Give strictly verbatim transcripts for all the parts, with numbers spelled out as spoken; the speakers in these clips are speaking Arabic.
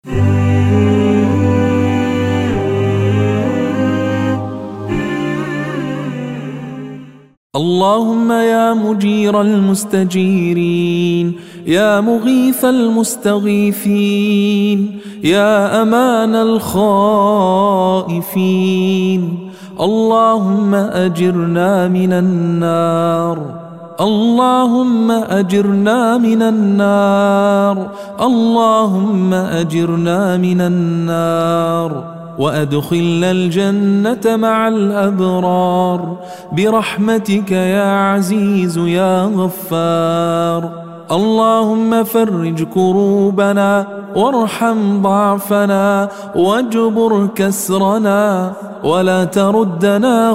اللهم يا مجير المستجيرين، يا مغيث المستغيثين، يا أمان الخائفين، اللهم أجرنا من النار، اللهم أجرنا من النار، اللهم أجرنا من النار، وأدخلنا الجنة مع الأبرار برحمتك يا عزيز يا غفار. اللهم فرج كروبنا وارحم ضعفنا واجبر كسرنا، ولا تردنا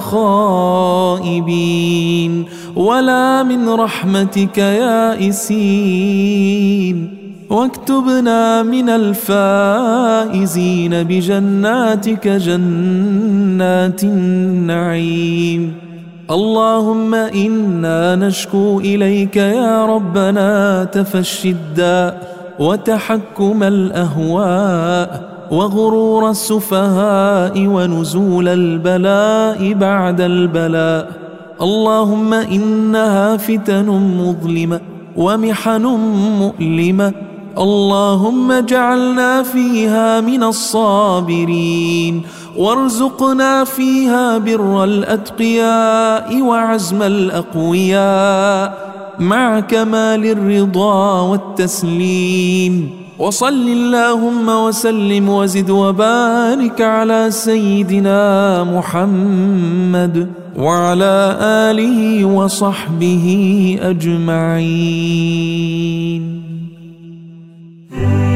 خائبين ولا من رحمتك يائسين، واكتبنا من الفائزين بجناتك جنات النعيم. اللهم إنا نشكو إليك يا ربنا تفشي الداء وتحكم الأهواء وغرور السفهاء ونزول البلاء بعد البلاء. اللهم إنها فتن مظلمة ومحن مؤلمة، اللهم اجعلنا فيها من الصابرين، وارزقنا فيها بر الأتقياء وعزم الأقوياء مع كمال الرضا والتسليم. وصل اللهم وسلم وزد وبارك على سيدنا محمد وعلى آله وصحبه أجمعين.